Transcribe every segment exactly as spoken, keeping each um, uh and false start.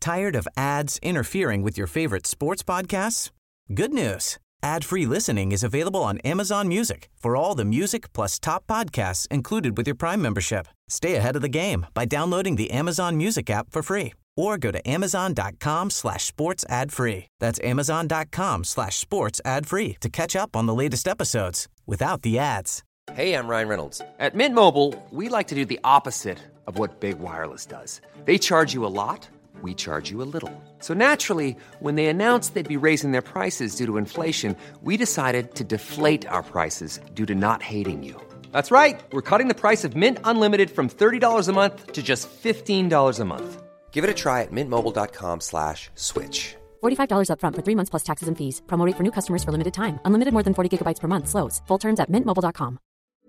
Tired of ads interfering with your favorite sports podcasts? Good news. Ad-free listening is available on Amazon Music for all the music plus top podcasts included with your Prime membership. Stay ahead of the game by downloading the Amazon Music app for free or go to amazon.com slash sports ad free. That's amazon.com slash sports ad free to catch up on the latest episodes without the ads. Hey, I'm Ryan Reynolds. At Mint Mobile, we like to do the opposite of what Big Wireless does. They charge you a lot. We charge you a little. So naturally, when they announced they'd be raising their prices due to inflation, we decided to deflate our prices due to not hating you. That's right. We're cutting the price of Mint Unlimited from thirty dollars a month to just fifteen dollars a month. Give it a try at mintmobile.com slash switch. forty-five dollars up front for three months plus taxes and fees. Promo rate for new customers for limited time. Unlimited more than forty gigabytes per month. Slows full terms at mint mobile dot com.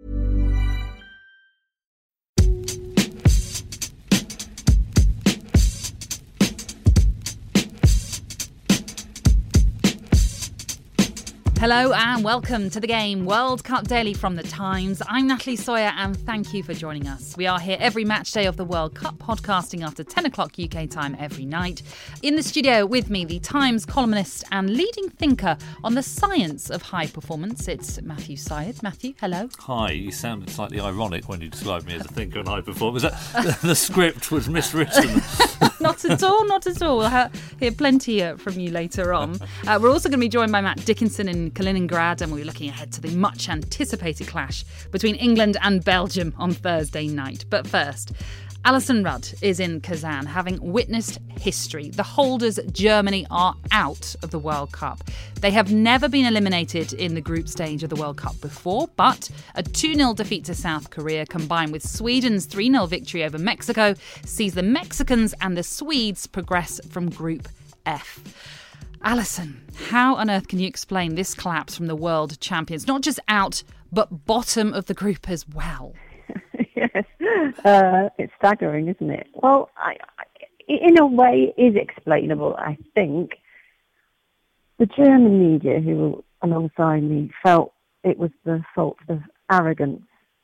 Hello and welcome to The Game, World Cup Daily from The Times. I'm Natalie Sawyer and thank you for joining us. We are here every match day of the World Cup, podcasting after ten o'clock U K time every night. In the studio with me, The Times columnist and leading thinker on the science of high performance, it's Matthew Syed. Matthew, hello. Hi, you sounded slightly ironic when you described me as a thinker and high performer. Was that the script was miswritten? Not at all, not at all. We'll hear plenty uh, from you later on. Uh, we're also going to be joined by Matt Dickinson in Kaliningrad, and we'll be looking ahead to the much anticipated clash between England and Belgium on Thursday night. But first, Alison Rudd is in Kazan, having witnessed history. The holders, Germany, are out of the World Cup. They have never been eliminated in the group stage of the World Cup before, but a two nil defeat to South Korea combined with Sweden's three nil victory over Mexico sees the Mexicans and the Swedes progress from Group F. Alison, how on earth can you explain this collapse from the world champions? Not just out, but bottom of the group as well. Yes, uh, it's staggering, isn't it? Well, I, I, in a way, it is explainable, I think. The German media, who were alongside me, felt it was the fault of arrogance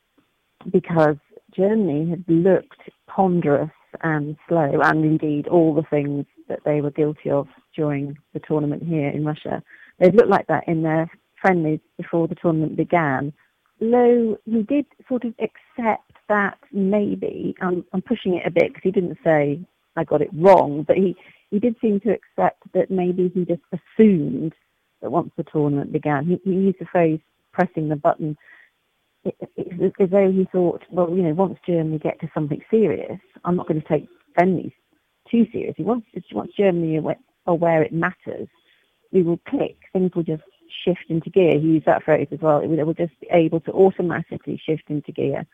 because Germany had looked ponderous and slow, and indeed all the things that they were guilty of during the tournament here in Russia. They'd looked like that in their friendlies before the tournament began. Though he did sort of accept that maybe, um, I'm pushing it a bit because he didn't say I got it wrong, but he, he did seem to accept that maybe he just assumed that once the tournament began, he, he used the phrase pressing the button, it, it, as though he thought, well, you know, once Germany get to something serious, I'm not going to take friendlies too seriously. Once, once Germany are where it matters, we will click, things will just shift into gear. He used that phrase as well. It will just be able to automatically shift into gear.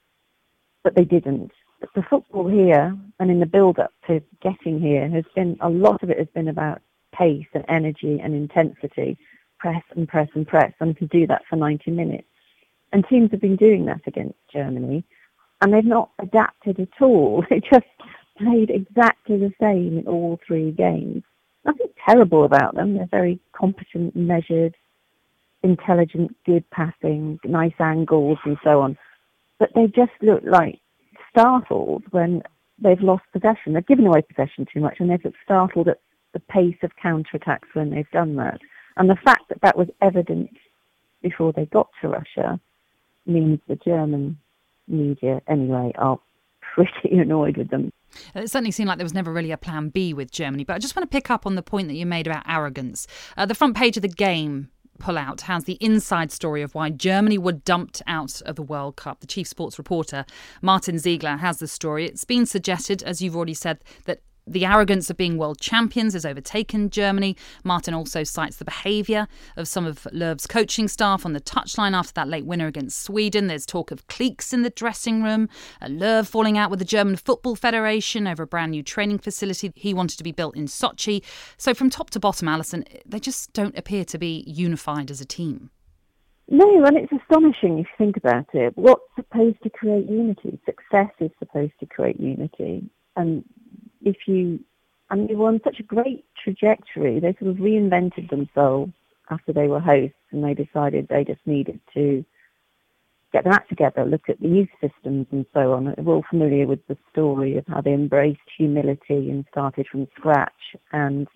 But they didn't. But the football here and in the build-up to getting here has been, a lot of it has been about pace and energy and intensity, press and press and press, and to do that for ninety minutes. And teams have been doing that against Germany, and they've not adapted at all. They just played exactly the same in all three games. Nothing terrible about them. They're very competent, measured, intelligent, good passing, nice angles and so on. But they just look like startled when they've lost possession. They've given away possession too much, and they've looked startled at the pace of counterattacks when they've done that. And the fact that that was evident before they got to Russia means the German media, anyway, are pretty annoyed with them. It certainly seemed like there was never really a plan B with Germany. But I just want to pick up on the point that you made about arrogance. Uh, the front page of The Game pullout has the inside story of why Germany were dumped out of the World Cup. The chief sports reporter, Martin Ziegler, has the story. It's been suggested, as you've already said, that the arrogance of being world champions has overtaken Germany. Martin also cites the behaviour of some of Löw's coaching staff on the touchline after that late winner against Sweden. There's talk of cliques in the dressing room, Löw falling out with the German Football Federation over a brand new training facility he wanted to be built in Sochi. So from top to bottom, Alison, they just don't appear to be unified as a team. No, and it's astonishing if you think about it. What's supposed to create unity? Success is supposed to create unity. And if you, I mean, they were on such a great trajectory, they sort of reinvented themselves after they were hosts, and they decided they just needed to get their act together, look at the youth systems and so on. We're all familiar with the story of how they embraced humility and started from scratch and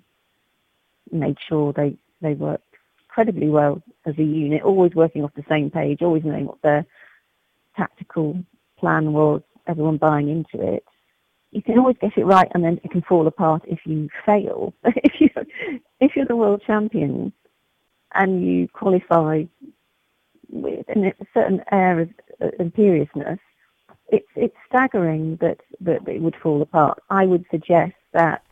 made sure they, they worked incredibly well as a unit, always working off the same page, always knowing what their tactical plan was, everyone buying into it. You can always get it right, and then it can fall apart if you fail. if you if you're the world champions and you qualify with a certain air of imperiousness, it's it's staggering that, that it would fall apart. I would suggest that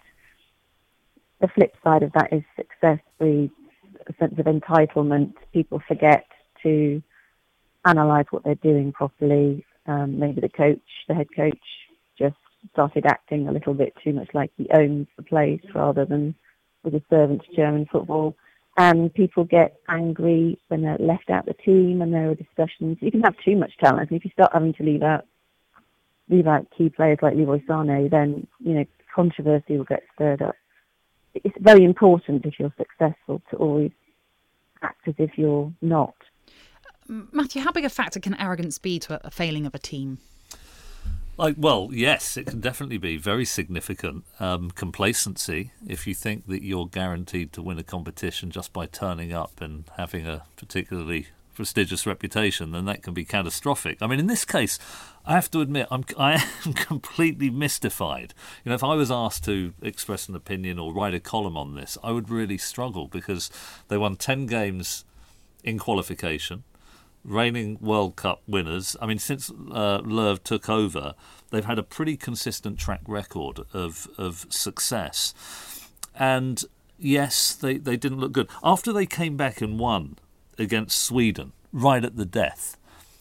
the flip side of that is success breeds a sense of entitlement. People forget to analyse what they're doing properly. Um, maybe the coach, the head coach, just started acting a little bit too much like he owns the place rather than was a servant to German football. And people get angry when they're left out the team and there are discussions. You can have too much talent, and if you start having to leave out leave out key players like Leroy Sané, then, you know, controversy will get stirred up. It's very important, if you're successful, to always act as if you're not. Matthew, how big a factor can arrogance be to a failing of a team? Like, well, yes, it can definitely be very significant. Um, complacency, if you think that you're guaranteed to win a competition just by turning up and having a particularly prestigious reputation, then that can be catastrophic. I mean, in this case, I have to admit, I'm I am completely mystified. You know, if I was asked to express an opinion or write a column on this, I would really struggle, because they won ten games in qualification. Reigning World Cup winners. I mean, since uh, Löw took over, they've had a pretty consistent track record of of success. And yes, they, they didn't look good. After they came back and won against Sweden, right at the death,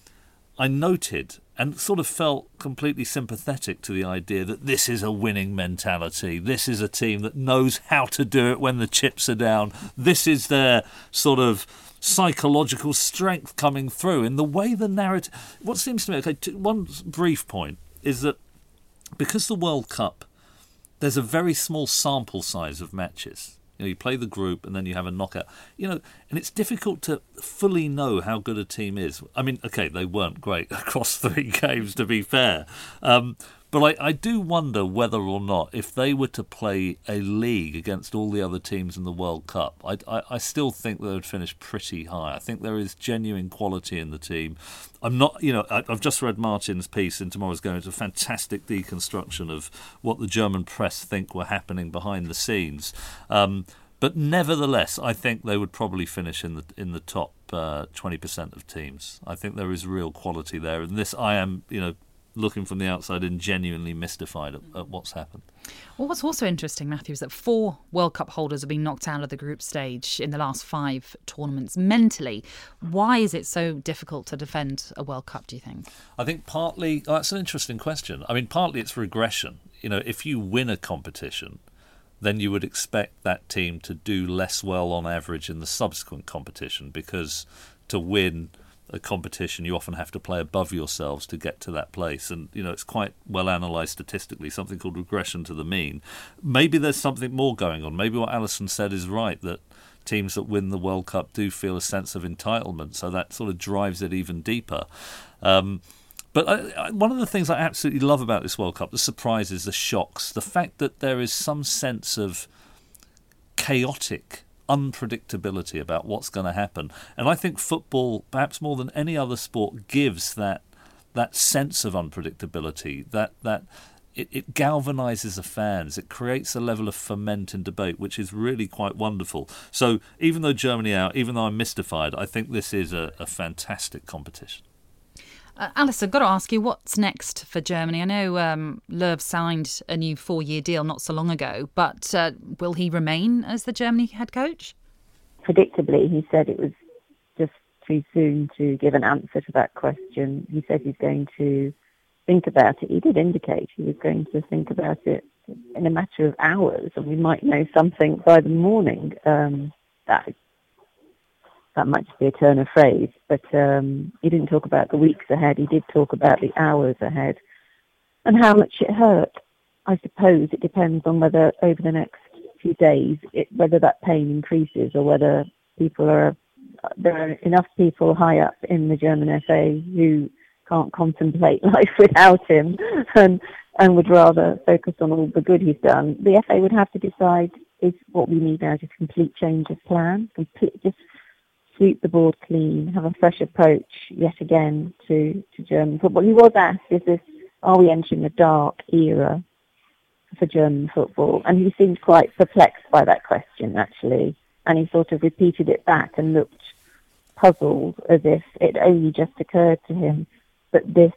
I noted and sort of felt completely sympathetic to the idea that this is a winning mentality. This is a team that knows how to do it when the chips are down. This is their sort of psychological strength coming through in the way the narrative. What seems to me, okay, t- one brief point is that because the World Cup, there's a very small sample size of matches. You know, you play the group and then you have a knockout. You know, and it's difficult to fully know how good a team is. I mean, okay, they weren't great across three games, to be fair. Um, But I, I do wonder whether or not, if they were to play a league against all the other teams in the World Cup, I, I, I still think they would finish pretty high. I think there is genuine quality in the team. I'm not, you know, I, I've just read Martin's piece in Tomorrow's Going. It's a fantastic deconstruction of what the German press think were happening behind the scenes. Um, but nevertheless, I think they would probably finish in the in the top uh, twenty percent of teams. I think there is real quality there. And this, I am, you know, looking from the outside and genuinely mystified at, at what's happened. Well, what's also interesting, Matthew, is that four World Cup holders have been knocked out of the group stage in the last five tournaments. Mentally, why is it so difficult to defend a World Cup, do you think? I think partly, oh, that's an interesting question. I mean, partly it's regression. You know, if you win a competition, then you would expect that team to do less well on average in the subsequent competition, because to win a competition, you often have to play above yourselves to get to that place. And, you know, it's quite well analysed statistically, something called regression to the mean. Maybe there's something more going on. Maybe what Alison said is right, that teams that win the World Cup do feel a sense of entitlement, so that sort of drives it even deeper. Um, but I, I, one of the things I absolutely love about this World Cup, the surprises, the shocks, the fact that there is some sense of chaotic unpredictability about what's going to happen. And I think football, perhaps more than any other sport, gives that that sense of unpredictability, that that it, it galvanises the fans. It creates a level of ferment and debate, which is really quite wonderful. So even though Germany are out, even though I'm mystified, I think this is a, a fantastic competition. Uh, Alice, I've got to ask you, what's next for Germany? I know um, Löw signed a new four-year deal not so long ago, but uh, will he remain as the Germany head coach? Predictably, he said it was just too soon to give an answer to that question. He said he's going to think about it. He did indicate he was going to think about it in a matter of hours, and we might know something by the morning. Um, that That might just be a turn of phrase, but um, he didn't talk about the weeks ahead. He did talk about the hours ahead and how much it hurt. I suppose it depends on whether over the next few days, it, whether that pain increases or whether people are there are enough people high up in the German F A who can't contemplate life without him and, and would rather focus on all the good he's done. The F A would have to decide, is what we need now is a complete change of plan, complete, just sweep the board clean, have a fresh approach yet again to, to German football. He was asked, is this, are we entering a dark era for German football? And he seemed quite perplexed by that question, actually. And he sort of repeated it back and looked puzzled, as if it only just occurred to him that this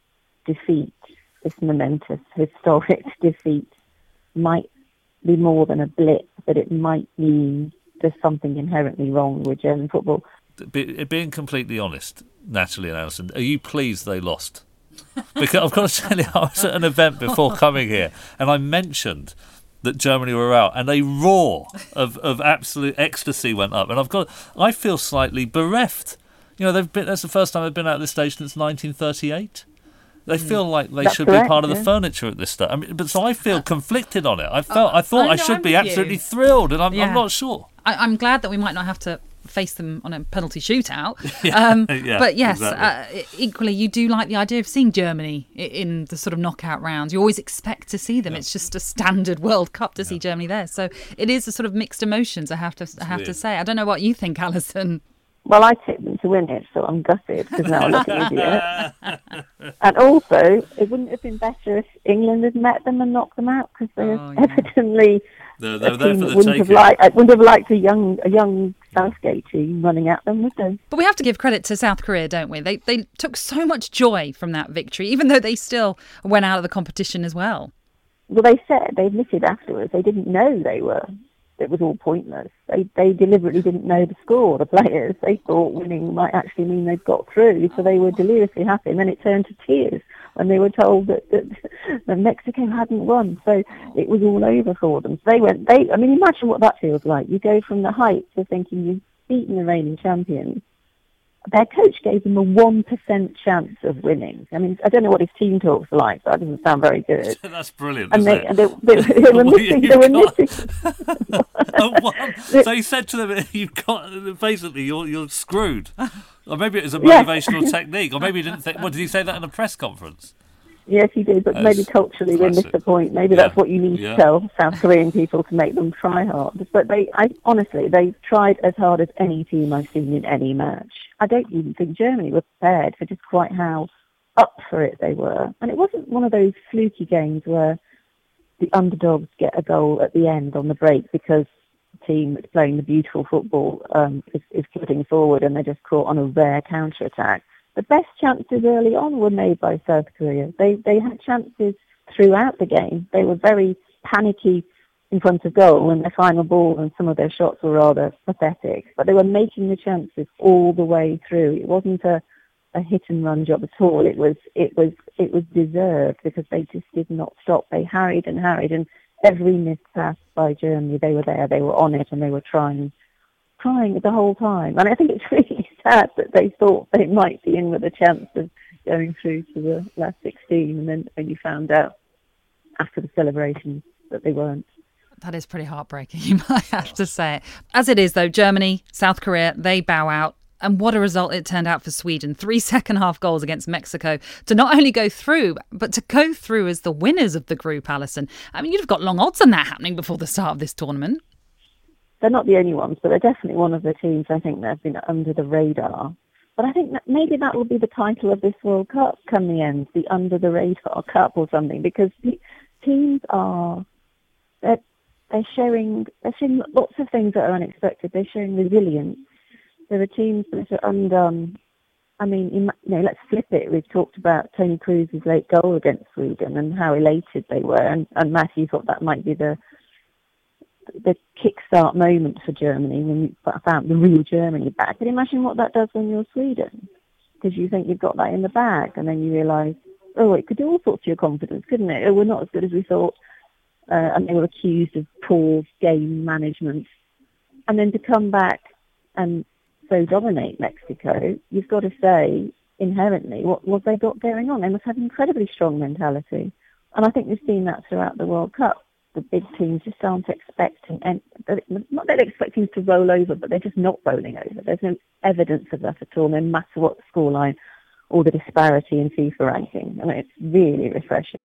defeat, this momentous, historic defeat, might be more than a blip, that it might mean there's something inherently wrong with German football. Be, being completely honest, Natalie and Alison, are you pleased they lost? Because I've got to tell you, I was at an event before coming here, and I mentioned that Germany were out, and a roar of, of absolute ecstasy went up. And I've got, I feel slightly bereft. You know, they've been. That's the first time they've been out at this stage since nineteen thirty-eight. They feel like they That's should correct, be part of yeah. the furniture at this stage. I mean, but so I feel conflicted on it. I felt, I thought I I, know, should I'm be with absolutely you. thrilled, and I'm, Yeah. I'm not sure. I, I'm glad that we might not have to face them on a penalty shootout. Yeah, um, yeah, but yes, exactly. uh, equally, you do like the idea of seeing Germany i- in the sort of knockout rounds. You always expect to see them. It's just a standard World Cup to see Germany there. So it is a sort of mixed emotions, I have to I have to weird. say. I don't know what you think, Alison. Well, I tipped them to win it, so I'm gutted because now I look an idiot. And also, it wouldn't have been better if England had met them and knocked them out, because they're Oh, yeah. evidently They're, they're a there team for that the wouldn't have taking. liked. I wouldn't have liked a young a young Southgate team running at them, would they? But we have to give credit to South Korea, don't we? They they took so much joy from that victory, even though they still went out of the competition as well. Well, they said, they admitted afterwards, they didn't know they were. It was all pointless. They they deliberately didn't know the score, the players. They thought winning might actually mean they'd got through, so they were deliriously happy. And then it turned to tears when they were told that, that, that Mexico hadn't won. So it was all over for them. So they went, they, I mean, imagine what that feels like. You go from the heights of thinking you've beaten the reigning champions. Their coach gave them a one percent chance of winning. I mean, I don't know what his team talks are like, but that doesn't sound very good. That's brilliant, And isn't they, it? and they, they, they were Well, missing, you've they were got- missing. A one- so he said to them, "You've got basically you're you're screwed." Or maybe it was a Yeah. motivational technique, or maybe he didn't think. What did he say that in a press conference? Yes, he did, but That's maybe culturally we missed classic. the point. Maybe Yeah. that's what you need Yeah. to tell South Korean people to make them try hard. But they, I honestly, they tried as hard as any team I've seen in any match. I don't even think Germany were prepared for just quite how up for it they were. And it wasn't one of those fluky games where the underdogs get a goal at the end on the break because the team that's playing the beautiful football um, is, is putting forward and they're just caught on a rare counter-attack. The best chances early on were made by South Korea. They they had chances throughout the game. They were very panicky in front of goal and their final ball and some of their shots were rather pathetic. But they were making the chances all the way through. It wasn't a, a hit and run job at all. It was it was it was deserved because they just did not stop. They harried and harried, and every missed pass by Germany, they were there, they were on it, and they were trying trying the whole time. And I think it's really sad that they thought they might be in with a chance of going through to the last sixteen, and then when you found out after the celebrations that they weren't. That is pretty heartbreaking, you might have to say. As it is, though, Germany, South Korea, they bow out. And what a result it turned out for Sweden. Three second-half goals against Mexico to not only go through, but to go through as the winners of the group, Alison. I mean, you'd have got long odds on that happening before the start of this tournament. They're not the only ones, but they're definitely one of the teams, I think, that have been under the radar. But I think that maybe that will be the title of this World Cup come the end, the Under the Radar Cup or something, because the teams are... They're, they're showing they're showing lots of things that are unexpected. They're showing resilience. There are teams that are undone. I mean, you know, let's flip it. We've talked about Tony Cruz's late goal against Sweden and how elated they were, and, and Matthew thought that might be the the kickstart moment for Germany when we found the real Germany back. But imagine what that does when you're Sweden, because you think you've got that in the bag, and then you realise, oh, it could do all sorts to your confidence, couldn't it? Oh, we're not as good as we thought. Uh, and they were accused of poor game management. And then to come back and so dominate Mexico, you've got to say, inherently, what, what they got going on. They must have incredibly strong mentality. And I think we've seen that throughout the World Cup. the big teams just aren't expecting, and not that they're expecting to roll over, but they're just not rolling over. There's no evidence of that at all, no matter what the scoreline or the disparity in FIFA ranking. I mean, it's really refreshing.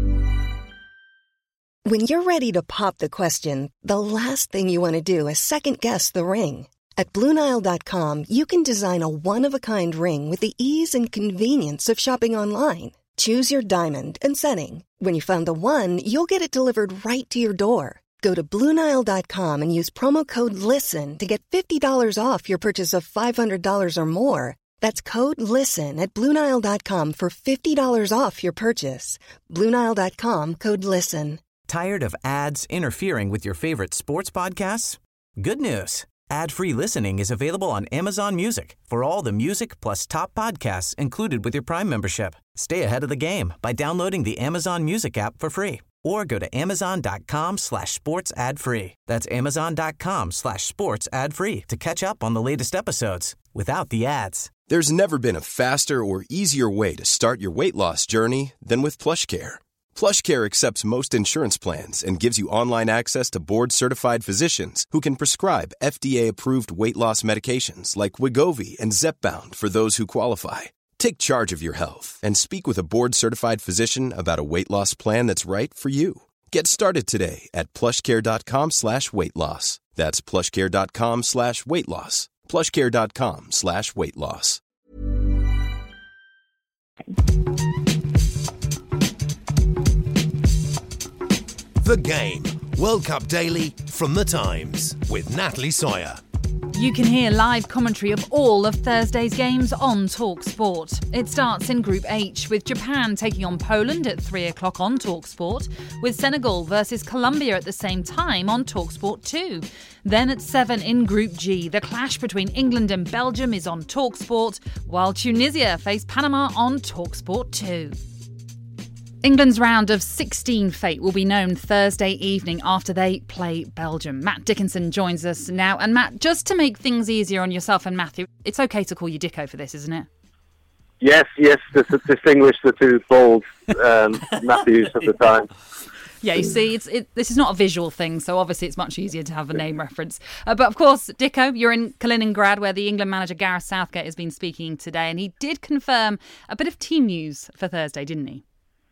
When you're ready to pop the question, the last thing you want to do is second-guess the ring. At Blue Nile dot com, you can design a one-of-a-kind ring with the ease and convenience of shopping online. Choose your diamond and setting. When you find the one, you'll get it delivered right to your door. Go to Blue Nile dot com and use promo code LISTEN to get fifty dollars off your purchase of five hundred dollars or more. That's code LISTEN at Blue Nile dot com for fifty dollars off your purchase. Blue Nile dot com, code LISTEN. Tired of ads interfering with your favorite sports podcasts? Good news. Ad-free listening is available on Amazon Music for all the music plus top podcasts included with your Prime membership. Stay ahead of the game by downloading the Amazon Music app for free or go to amazon.com slash sports ad free. That's amazon.com slash sports ad free to catch up on the latest episodes without the ads. There's never been a faster or easier way to start your weight loss journey than with PlushCare. PlushCare accepts most insurance plans and gives you online access to board-certified physicians who can prescribe F D A-approved weight loss medications like Wegovy and Zepbound for those who qualify. Take charge of your health and speak with a board-certified physician about a weight loss plan that's right for you. Get started today at plushcare.com slash weight loss. That's plushcare.com slash weight loss. plushcare.com slash weight loss. The Game, World Cup Daily from The Times with Natalie Sawyer. You can hear live commentary of all of Thursday's games on TalkSport. It starts in Group H with Japan taking on Poland at three o'clock on TalkSport, with Senegal versus Colombia at the same time on TalkSport two. Then at seven in Group G, the clash between England and Belgium is on TalkSport, while Tunisia face Panama on TalkSport two. England's round of sixteen fate will be known Thursday evening after they play Belgium. Matt Dickinson joins us now. And Matt, just to make things easier on yourself and Matthew, it's okay to call you Dicko for this, isn't it? Yes, yes, to distinguish the two bald um, Matthews at the time. Yeah, you see, it's it, this is not a visual thing, so obviously it's much easier to have a name reference. Uh, but of course, Dicko, you're in Kaliningrad, where the England manager Gareth Southgate has been speaking today, and he did confirm a bit of team news for Thursday, didn't he?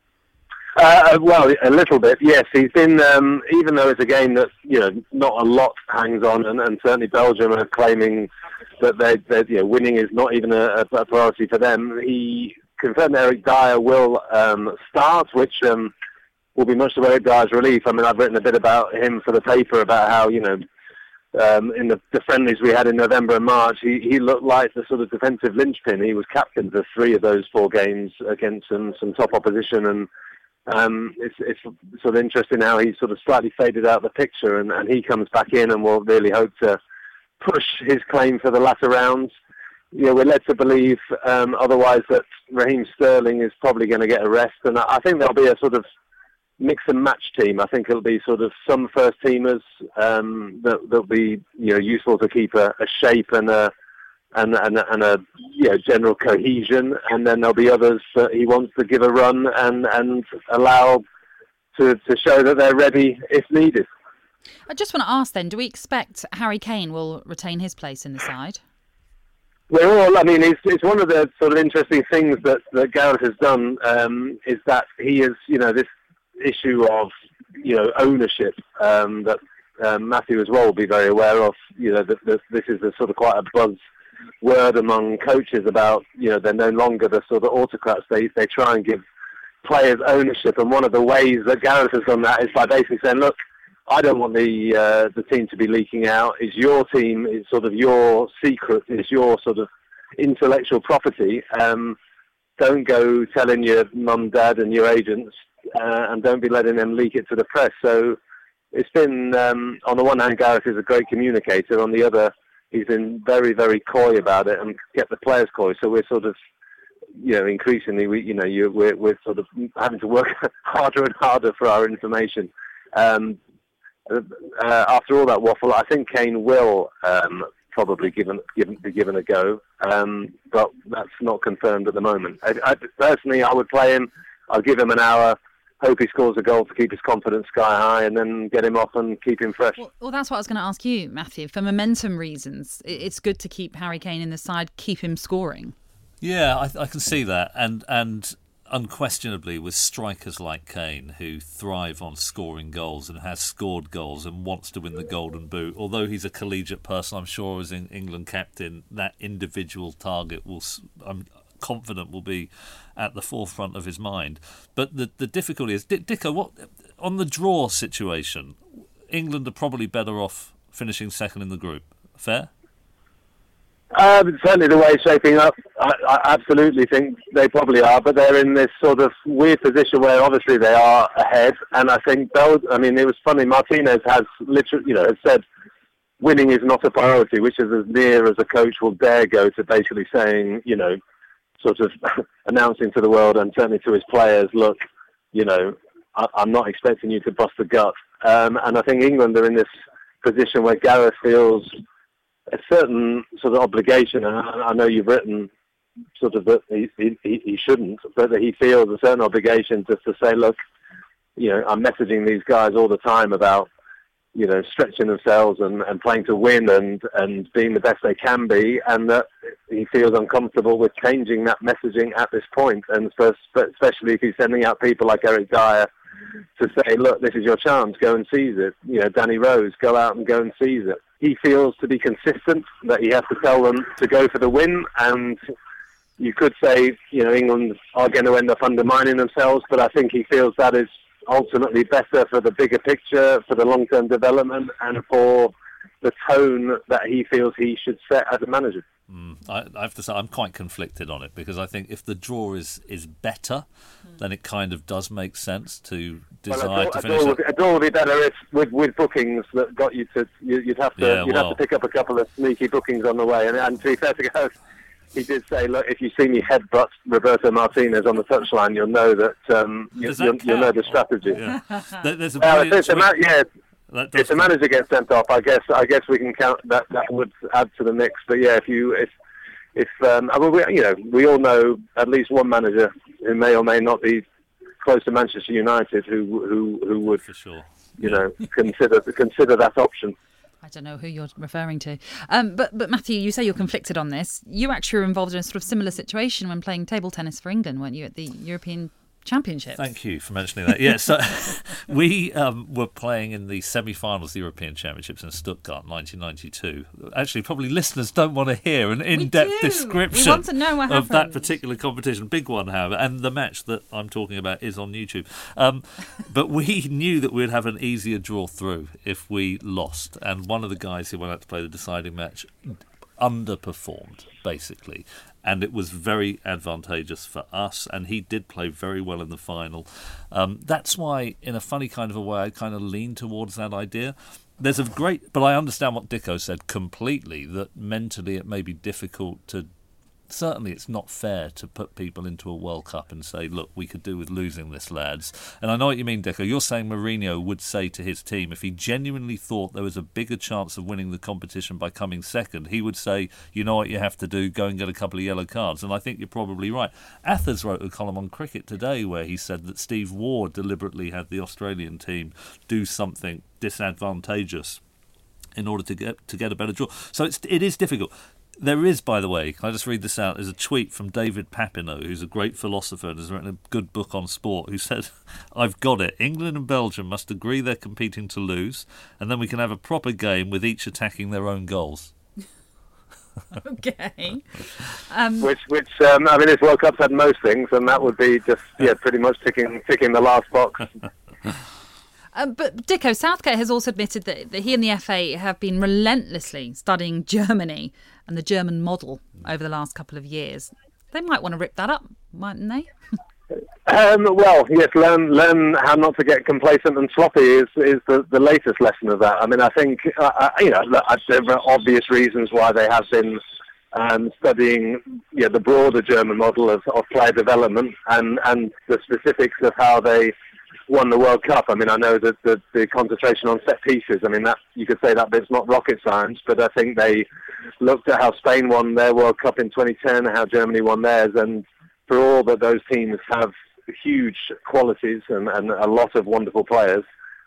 Uh, well, a little bit, yes. He's been, um, even though it's a game that, you know, not a lot hangs on, and, and certainly Belgium are claiming that they, they, you know, winning is not even a, a priority for them. He confirmed that Eric Dyer will um, start, which um, will be much to Eric Dyer's relief. I mean, I've written a bit about him for the paper about how, you know, um, in the, the friendlies we had in November and March, he, he looked like the sort of defensive linchpin. He was captain for three of those four games against some, some top opposition, and Um, it's, it's sort of interesting how he's sort of slightly faded out the picture, and, and he comes back in and will really hope to push his claim for the latter rounds. You know, we're led to believe um, otherwise that Raheem Sterling is probably going to get a rest, and I think there'll be a sort of mix and match team. I think it'll be sort of some first teamers um, that that'll be, you know, useful to keep a, a shape and a and and, and a you know, general cohesion, and then there'll be others that he wants to give a run and, and allow to, to show that they're ready if needed. I just want to ask then, do we expect Harry Kane will retain his place in the side? We're all, I mean, it's, it's one of the sort of interesting things that, that Gareth has done um, is that he is, you know, this issue of, you know, ownership um, that um, Matthew as well will be very aware of, you know, that, that this is a sort of quite a buzz word among coaches about, you know, they're no longer the sort of autocrats. They they try and give players ownership, and one of the ways that Gareth has done that is by basically saying, look, I don't want the uh, the team to be leaking out. It's your team. It's sort of your secret. It's your sort of intellectual property. Um, don't go telling your mum, dad, and your agents, uh, and don't be letting them leak it to the press. So it's been, um, on the one hand, Gareth is a great communicator. On the other, he's been very, very coy about it and kept the players coy. So we're sort of, you know, increasingly, we, you know, you, we're, we're sort of having to work harder and harder for our information. Um, uh, after all that waffle, I think Kane will um, probably given, given, be given a go, um, but that's not confirmed at the moment. I, I, personally, I would play him. I'll give him an hour. hope he scores a goal to keep his confidence sky high, and then get him off and keep him fresh. Well, well that's what I was going to ask you, Matthew. For momentum reasons, it's good to keep Harry Kane in the side, keep him scoring. Yeah, I, I can see that, and and unquestionably with strikers like Kane, who thrive on scoring goals and has scored goals and wants to win the Golden Boot. Although he's a collegiate person, I'm sure as in England captain, that individual target will, I'm confident, will be at the forefront of his mind. But the the difficulty is, Dicko, what on the draw situation, England are probably better off finishing second in the group. Fair? Uh, certainly the way it's shaping up, I, I absolutely think they probably are, but they're in this sort of weird position where obviously they are ahead, and I think Bel- I mean, it was funny, Martinez has literally, you know, has said winning is not a priority, which is as near as a coach will dare go to basically saying, you know, sort of announcing to the world and certainly to his players, look, you know, I, I'm not expecting you to bust the gut. Um, and I think England are in this position where Gareth feels a certain sort of obligation, and I, I know you've written sort of that he, he, he shouldn't, but that he feels a certain obligation just to say, look, you know, I'm messaging these guys all the time about, you know, stretching themselves and, and playing to win and, and being the best they can be, and that he feels uncomfortable with changing that messaging at this point, and first, especially if he's sending out people like Eric Dyer to say, look, this is your chance, go and seize it. You know, Danny Rose, go out and go and seize it. He feels to be consistent, that he has to tell them to go for the win, and you could say, you know, England are going to end up undermining themselves, but I think he feels that is ultimately better for the bigger picture, for the long-term development, and for the tone that he feels he should set as a manager. Mm, I, I have to say I'm quite conflicted on it, because I think if the draw is, is better, mm. then it kind of does make sense to desire well, a draw, to a finish. Draw would, a draw would be better if with, with bookings that got you to you, you'd have to yeah, you'd well, have to pick up a couple of sneaky bookings on the way. And, and to be fair to Gareth, he did say, look, if you see me headbutt Roberto Martinez on the touchline, you'll know that um, you, that you'll, you'll know the strategy. Yeah. there, there's a well, if it's a ma- yeah. If the count. manager gets sent off, I guess I guess we can count that. That would add to the mix. But yeah, if you if if um, I mean, we, you know, we all know at least one manager who may or may not be close to Manchester United who who who would for sure, you yeah. know, consider consider that option. I don't know who you're referring to. Um, but, but Matthew, you say you're conflicted on this. You actually were involved in a sort of similar situation when playing table tennis for England, weren't you, at the European Championships? Thank you for mentioning that. Yeah, so we um, were playing in the semi-finals of the European Championships in Stuttgart, nineteen ninety-two. Actually, probably listeners don't want to hear an in-depth description we want to know what of happened. that particular competition. Big one, however, and the match that I'm talking about is on YouTube. Um, but we knew that we'd have an easier draw through if we lost. And one of the guys who went out to play the deciding match underperformed, basically. And it was very advantageous for us, and he did play very well in the final. Um, that's why, in a funny kind of a way, I kind of lean towards that idea. There's a great, but I understand what Dicko said completely, that mentally it may be difficult to, certainly it's not fair to put people into a World Cup and say, look, we could do with losing this, lads. And I know what you mean, Dicko. You're saying Mourinho would say to his team, if he genuinely thought there was a bigger chance of winning the competition by coming second, he would say, you know what you have to do, go and get a couple of yellow cards. And I think you're probably right. Athers wrote a column on cricket today where he said that Steve Waugh deliberately had the Australian team do something disadvantageous in order to get to get a better draw. So it's, it is difficult. There is, by the way, can I just read this out? There's a tweet from David Papineau, who's a great philosopher and has written a good book on sport, who said, I've got it. England and Belgium must agree they're competing to lose, and then we can have a proper game with each attacking their own goals. Okay. Um, which, which um, I mean, this World Cup's had most things, and that would be just, yeah, pretty much ticking, ticking the last box. Um, but Dicko, Southgate has also admitted that, that he and the F A have been relentlessly studying Germany and the German model over the last couple of years. They might want to rip that up, mightn't they? um, well, yes, learn learn how not to get complacent and sloppy is, is the, the latest lesson of that. I mean, I think, uh, you know, there are obvious reasons why they have been um, studying yeah, the broader German model of, of player development and, and the specifics of how they won the World Cup. I mean, I know that the, the concentration on set pieces, I mean, that you could say that bit's not rocket science, but I think they looked at how Spain won their World Cup in twenty ten, how Germany won theirs, and for all that those teams have huge qualities and, and a lot of wonderful players.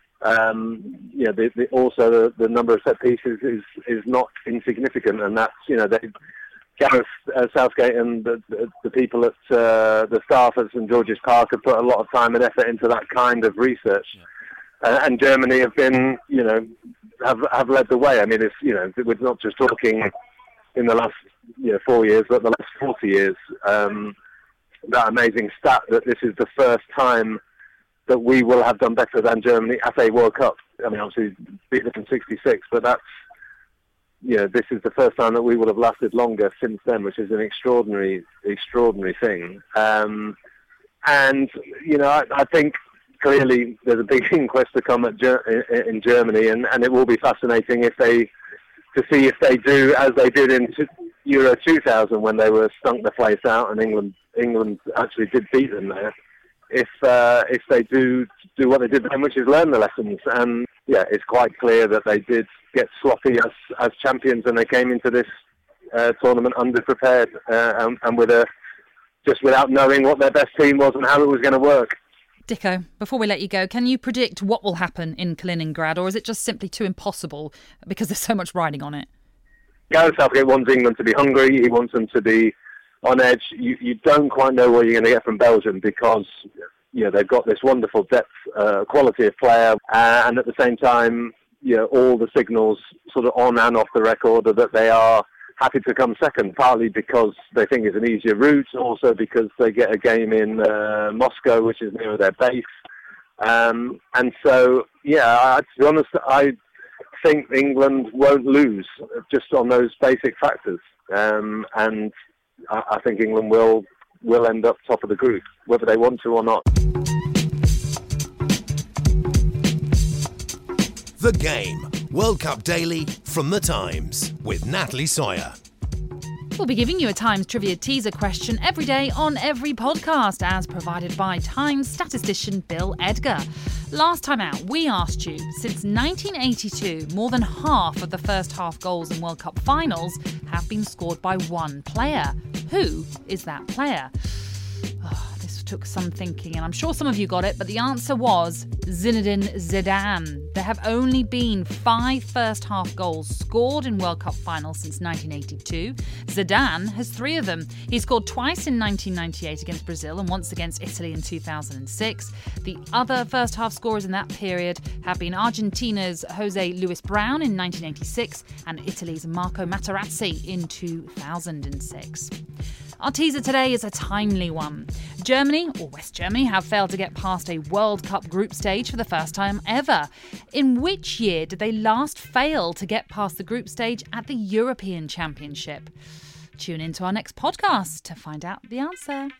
Um, you know, the, the, also the, the number of set pieces is is not insignificant, and that's, you know, they, Gareth uh, Southgate and the, the, the people at uh, the staff at St George's Park have put a lot of time and effort into that kind of research, yeah. uh, and Germany have been, you know, have have led the way. I mean, it's, you know, we're not just talking in the last, you know, four years, but the last forty years. Um, that amazing stat that this is the first time that we will have done better than Germany at a World Cup. I mean, obviously, beat them in sixty-six, but that's, you know, this is the first time that we will have lasted longer since then, which is an extraordinary, extraordinary thing. Um, and, you know, I, I think clearly there's a big inquest to come at Ger- in, in Germany, and, and it will be fascinating if they, to see if they do as they did in t- Euro two thousand when they were stunk the place out and England, England actually did beat them there. If uh, if they do do what they did then, which is learn the lessons. And yeah, it's quite clear that they did get sloppy as as champions, and they came into this uh, tournament underprepared uh, and, and with a just without knowing what their best team was and how it was going to work. Dicko, before we let you go, can you predict what will happen in Kaliningrad, or is it just simply too impossible because there's so much riding on it? Gareth Southgate wants England to be hungry. He wants them to be on edge. You, you don't quite know what you're going to get from Belgium because, you know, they've got this wonderful depth, uh, quality of player, uh, and at the same time, you know, all the signals sort of on and off the record are that they are happy to come second, partly because they think it's an easier route, also because they get a game in uh, Moscow, which is near their base. Um, and so, yeah, I, to be honest, I think England won't lose just on those basic factors. Um, and I think England will will end up top of the group, whether they want to or not. The Game. World Cup Daily from The Times with Natalie Sawyer. We'll be giving you a Times trivia teaser question every day on every podcast, as provided by Times statistician Bill Edgar. Last time out, we asked you, since nineteen eighty-two, more than half of the first half goals in World Cup finals have been scored by one player. Who is that player? Oh, this took some thinking, and I'm sure some of you got it, but the answer was Zinedine Zidane. There have only been five first-half goals scored in World Cup finals since nineteen eighty-two. Zidane has three of them. He scored twice in nineteen ninety-eight against Brazil and once against Italy in two thousand six. The other first-half scorers in that period have been Argentina's Jose Luis Brown in nineteen eighty-six and Italy's Marco Materazzi in two thousand six. Our teaser today is a timely one. Germany, or West Germany, have failed to get past a World Cup group stage for the first time ever. In which year did they last fail to get past the group stage at the European Championship? Tune in to our next podcast to find out the answer.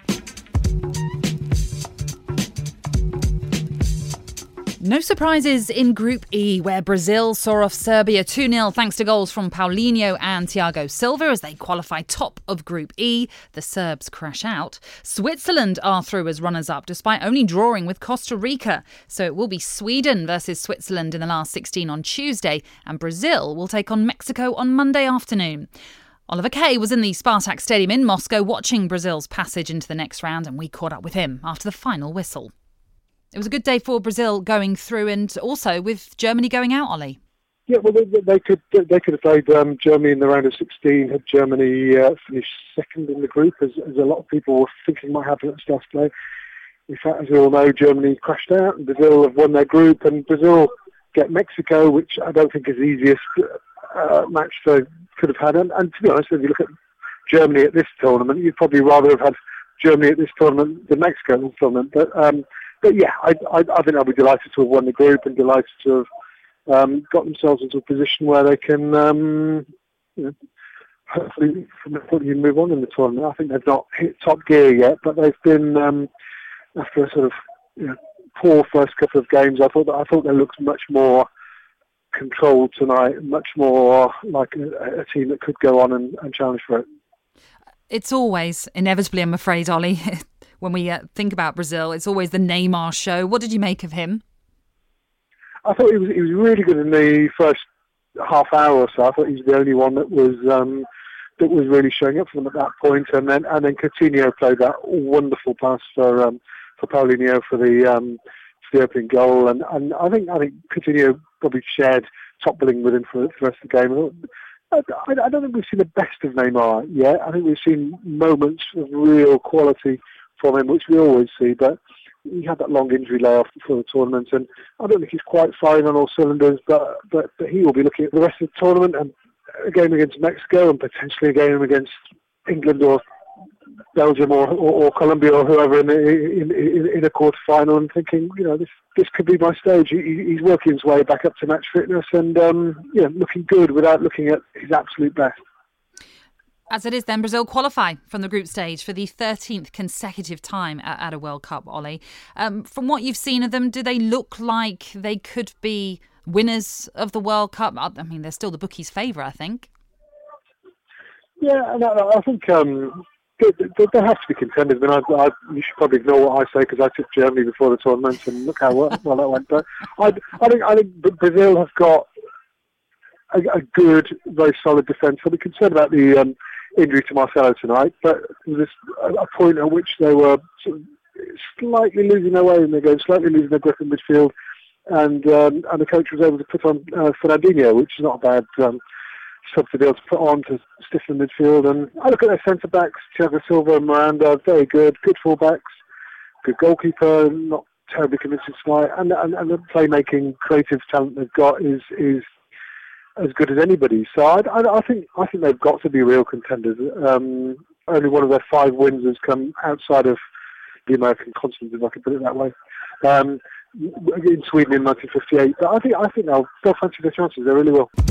No surprises in Group E, where Brazil saw off Serbia two nil thanks to goals from Paulinho and Thiago Silva as they qualify top of Group E. The Serbs crash out. Switzerland are through as runners-up despite only drawing with Costa Rica. So it will be Sweden versus Switzerland in the last sixteen on Tuesday, and Brazil will take on Mexico on Monday afternoon. Oliver Kay was in the Spartak Stadium in Moscow watching Brazil's passage into the next round, and we caught up with him after the final whistle. It was a good day for Brazil going through, and also with Germany going out, Ollie. Yeah, well, they, they could they could have played um, Germany in the round of sixteen. Had Germany uh, finished second in the group, as, as a lot of people were thinking might happen at the start of play. In fact, as we all know, Germany crashed out, and Brazil have won their group, and Brazil get Mexico, which I don't think is the easiest uh, match they could have had. And, and to be honest, if you look at Germany at this tournament, you'd probably rather have had Germany at this tournament than Mexico at this tournament. But um, But yeah, I, I, I think I'll be delighted to have won the group and delighted to have um, got themselves into a position where they can, um, you know, hopefully from the point of view move on in the tournament. I think they've not hit top gear yet, but they've been um, after a sort of you know, poor first couple of games. I thought that I thought they looked much more controlled tonight, much more like a, a team that could go on and, and challenge for it. It's always inevitably, I'm afraid, Ollie. When we uh, think about Brazil, it's always the Neymar show. What did you make of him? I thought he was he was really good in the first half hour or so. I thought he was the only one that was um, that was really showing up for them at that point. And then and then Coutinho played that wonderful pass for um, for Paulinho for the um, for the opening goal, and, and I think I think Coutinho probably shared top billing with him for, for the rest of the game. I, I, I don't think we've seen the best of Neymar yet. I think we've seen moments of real quality from him, which we always see, but he had that long injury layoff before the tournament, and I don't think he's quite firing on all cylinders, but, but, but he will be looking at the rest of the tournament and a game against Mexico and potentially a game against England or Belgium or, or, or Colombia or whoever in, the, in, in, in a quarter-final, and thinking, you know, this this could be my stage. He, he's working his way back up to match fitness and, um, you know, looking good without looking at his absolute best. As it is then, Brazil qualify from the group stage for the thirteenth consecutive time at, at a World Cup, Ollie. Um, from what you've seen of them, do they look like they could be winners of the World Cup? I mean, they're still the bookies' favourite, I think. Yeah, and I, I think um, they, they, they have to be contenders. I mean, I, I, you should probably ignore what I say because I took Germany before the tournament and look how well, well that went. But I, I think I think Brazil have got a, a good, very solid defence. I'll be concerned about the um, injury to Marcelo tonight, but there's a, a point at which they were sort of slightly losing their way in the game, slightly losing their grip in midfield, and um, and the coach was able to put on uh, Fernandinho, which is not a bad um, sub to be able to put on to stiffen midfield. And I look at their centre backs, Thiago Silva and Miranda, very good, good full-backs, good goalkeeper, not terribly convincing tonight, and, and and the playmaking, creative talent they've got is is as good as anybody. So I, I, I think I think they've got to be real contenders. Um, only one of their five wins has come outside of the American continent, if I can put it that way. Um, in Sweden in nineteen fifty-eight, but I think I think they'll they'll fancy their chances. They really will.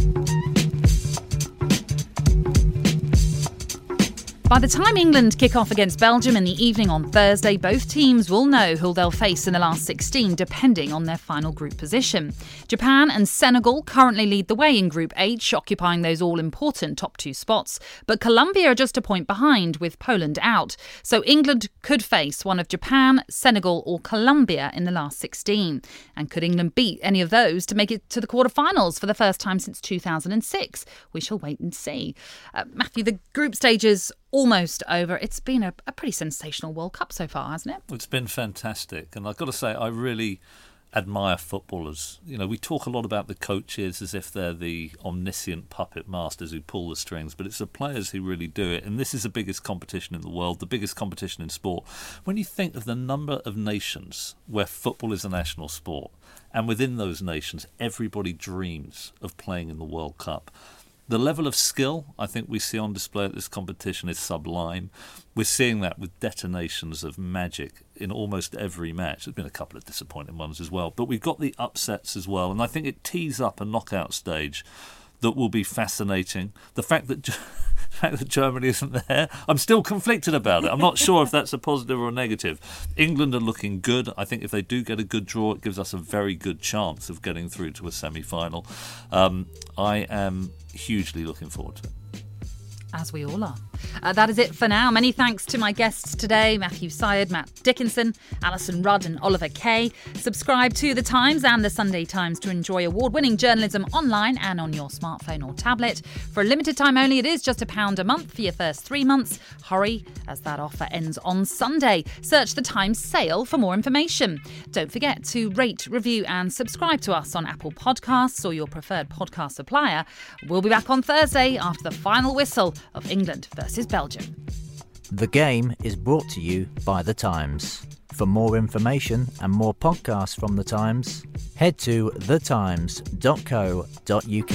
By the time England kick off against Belgium in the evening on Thursday, both teams will know who they'll face in the last sixteen, depending on their final group position. Japan and Senegal currently lead the way in Group H, occupying those all-important top two spots. But Colombia are just a point behind, with Poland out. So England could face one of Japan, Senegal or Colombia in the last sixteen. And could England beat any of those to make it to the quarterfinals for the first time since two thousand six? We shall wait and see. Uh, Matthew, the group stages almost over. It's been a, a pretty sensational World Cup so far, hasn't it? It's been fantastic. And I've got to say, I really admire footballers. You know, we talk a lot about the coaches as if they're the omniscient puppet masters who pull the strings, but it's the players who really do it. And this is the biggest competition in the world, the biggest competition in sport. When you think of the number of nations where football is a national sport, and within those nations, everybody dreams of playing in the World Cup. The level of skill I think we see on display at this competition is sublime. We're seeing that with detonations of magic in almost every match. There's been a couple of disappointing ones as well, but we've got the upsets as well, and I think it tees up a knockout stage that will be fascinating. The fact that the fact that Germany isn't there, I'm still conflicted about it. I'm not sure if that's a positive or a negative. England are looking good. I think if they do get a good draw, it gives us a very good chance of getting through to a semi-final. Um, I am hugely looking forward to it. As we all are. Uh, that is it for now. Many thanks to my guests today, Matthew Syed, Matt Dickinson, Alison Rudd and Oliver Kay. Subscribe to The Times and The Sunday Times to enjoy award-winning journalism online and on your smartphone or tablet. For a limited time only, it is just a pound a month for your first three months. Hurry, as that offer ends on Sunday. Search The Times sale for more information. Don't forget to rate, review and subscribe to us on Apple Podcasts or your preferred podcast supplier. We'll be back on Thursday after the final whistle of England versus Belgium. The Game is brought to you by The Times. For more information and more podcasts from The Times, head to the times dot co dot uk.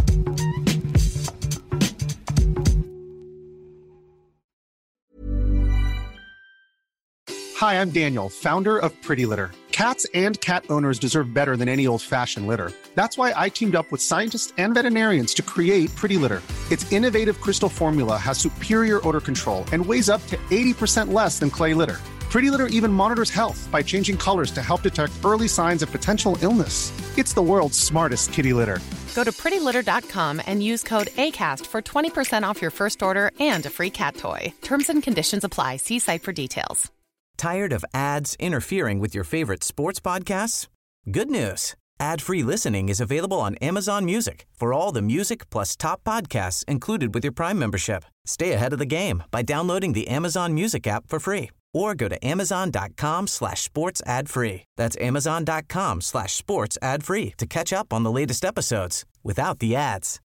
Hi, I'm Daniel, founder of Pretty Litter. Cats and cat owners deserve better than any old-fashioned litter. That's why I teamed up with scientists and veterinarians to create Pretty Litter. Its innovative crystal formula has superior odor control and weighs up to eighty percent less than clay litter. Pretty Litter even monitors health by changing colors to help detect early signs of potential illness. It's the world's smartest kitty litter. Go to pretty litter dot com and use code ACAST for twenty percent off your first order and a free cat toy. Terms and conditions apply. See site for details. Tired of ads interfering with your favorite sports podcasts? Good news. Ad-free listening is available on Amazon Music for all the music plus top podcasts included with your Prime membership. Stay ahead of the game by downloading the Amazon Music app for free or go to amazon.com slash sports ad free. That's amazon.com slash sports ad free to catch up on the latest episodes without the ads.